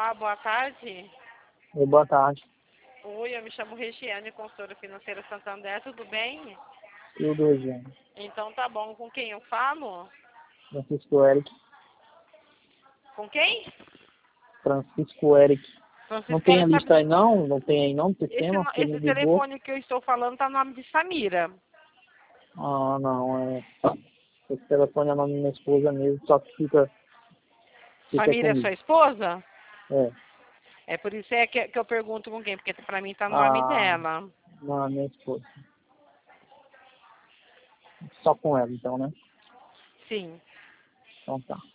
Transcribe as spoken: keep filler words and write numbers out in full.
Olá, boa tarde. Oi, boa tarde. Oi, eu me chamo Regiane, consultora financeira Santander, tudo bem? Tudo, Regiane. Então tá bom, com quem eu falo? Francisco Eric. Com quem? Francisco Eric. Francisco, Não tem a quero lista saber- aí não? Não tem aí não no Esse, sistema? Porque ele esse me ligou. telefone que eu estou falando tá no nome de Samira. Ah, não, é... Esse telefone é o nome da minha esposa mesmo, só que fica, fica Samira é comigo. sua esposa? É. É por isso é que, que eu pergunto com quem, porque pra mim tá no nome Ah, dela. não, é minha esposa. Só com ela, então, né? Sim. Então tá.